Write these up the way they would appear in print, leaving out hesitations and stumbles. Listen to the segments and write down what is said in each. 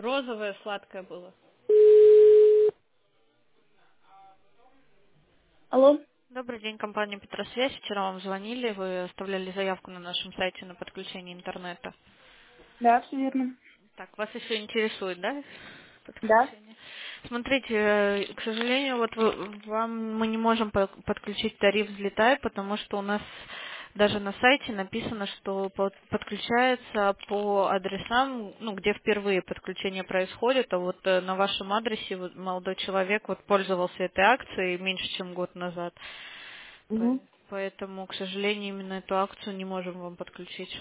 Розовое сладкое было. Алло, Добрый день, компания Петросвязь. Вчера вам звонили, вы оставляли заявку на нашем сайте на подключение интернета. да, все верно. Так, вас еще интересует, да, Да. подключение? Смотрите, к сожалению, вот вам мы не можем подключить тариф «Взлетай», потому что у нас даже на сайте написано, что подключается по адресам, ну, где впервые подключение происходит, а вот на вашем адресе вот молодой человек вот пользовался этой акцией меньше, чем год назад. Угу. Поэтому, к сожалению, именно эту акцию не можем вам подключить.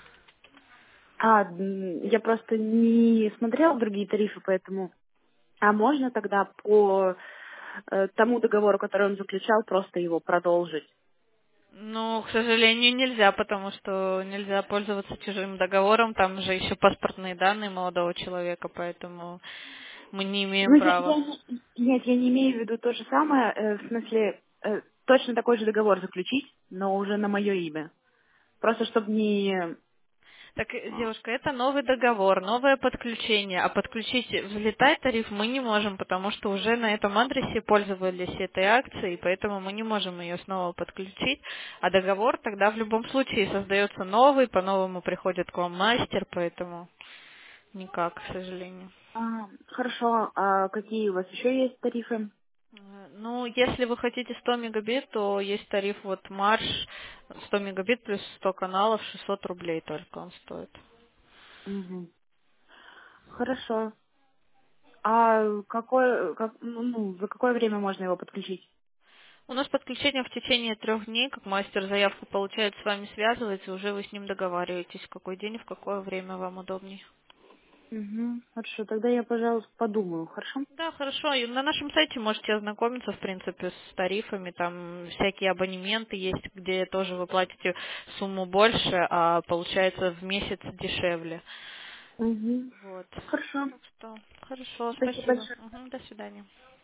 Я просто не смотрела другие тарифы, поэтому... А можно тогда по тому договору, который он заключал, просто его продолжить? Ну, к сожалению, нельзя, потому что нельзя пользоваться чужим договором, там же еще паспортные данные молодого человека, поэтому мы не имеем Ну, права. нет, я не имею в виду то же самое, в смысле, точно такой же договор заключить, но уже на мое имя. Просто чтобы не... Так, девушка, это новый договор, новое подключение, а подключить взлетай тариф мы не можем, потому что уже на этом адресе пользовались этой акцией, поэтому мы не можем ее снова подключить, а договор тогда в любом случае создается новый, по-новому приходит к вам мастер, поэтому никак, к сожалению. Хорошо, а какие у вас еще есть тарифы? Ну, если вы хотите 100 мегабит, то есть тариф вот Марш, 100 мегабит плюс 100 каналов, 600 рублей только он стоит. Угу. Хорошо. А за какое время можно его подключить? У нас подключение в течение 3 дней, как мастер заявку получает, с вами связывается, уже вы с ним договариваетесь, в какой день и в какое время вам удобнее. Угу. Хорошо, тогда я, пожалуйста, подумаю, хорошо? Да, хорошо. И на нашем сайте можете ознакомиться, в принципе, с тарифами. Там всякие абонементы есть, где тоже вы платите сумму больше, а получается в месяц дешевле. Угу. Вот. Хорошо. Так что, хорошо, Спасибо спасибо. большое. Мгм, до свидания.